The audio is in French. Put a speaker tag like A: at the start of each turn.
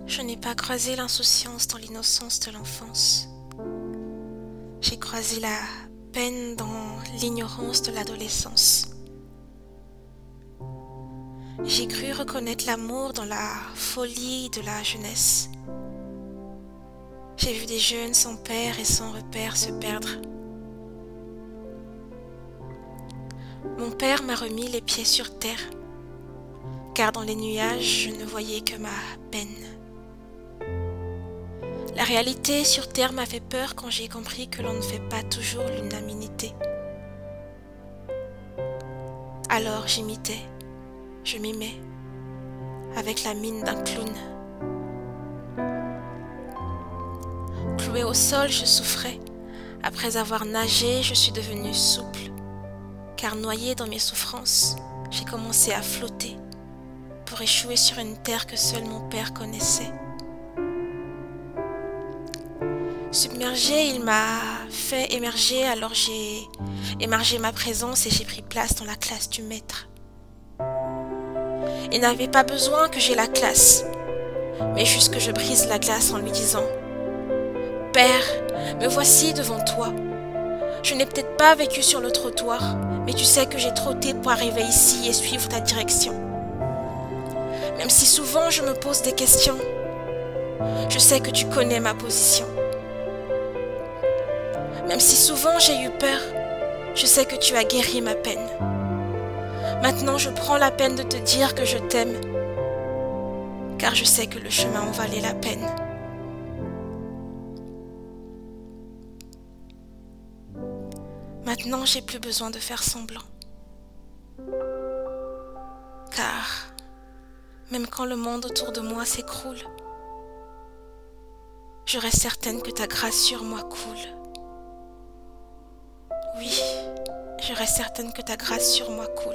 A: Je n'ai pas croisé l'insouciance dans l'innocence de l'enfance. J'ai croisé la peine dans l'ignorance de l'adolescence. J'ai cru reconnaître l'amour dans la folie de la jeunesse. J'ai vu des jeunes sans père et sans repère se perdre. Mon père m'a remis les pieds sur terre, car dans les nuages je ne voyais que ma peine. La réalité sur terre m'a fait peur quand j'ai compris que l'on ne fait pas toujours l'unanimité. Alors j'imitais, je mimais, avec la mine d'un clown. Cloué au sol, je souffrais. Après avoir nagé, je suis devenue souple, car noyée dans mes souffrances, j'ai commencé à flotter pour échouer sur une terre que seul mon père connaissait. Submergé, il m'a fait émerger, alors j'ai émergé ma présence et j'ai pris place dans la classe du maître. Il n'avait pas besoin que j'aie la classe, mais juste que je brise la glace en lui disant « Père, me voici devant toi. Je n'ai peut-être pas vécu sur le trottoir, mais tu sais que j'ai trotté pour arriver ici et suivre ta direction. Même si souvent je me pose des questions, je sais que tu connais ma position. Même si souvent j'ai eu peur, je sais que tu as guéri ma peine. Maintenant je prends la peine de te dire que je t'aime, car je sais que le chemin en valait la peine. » Maintenant j'ai plus besoin de faire semblant. Car même quand le monde autour de moi s'écroule, je reste certaine que ta grâce sur moi coule. Oui, je reste certaine que ta grâce sur moi coule.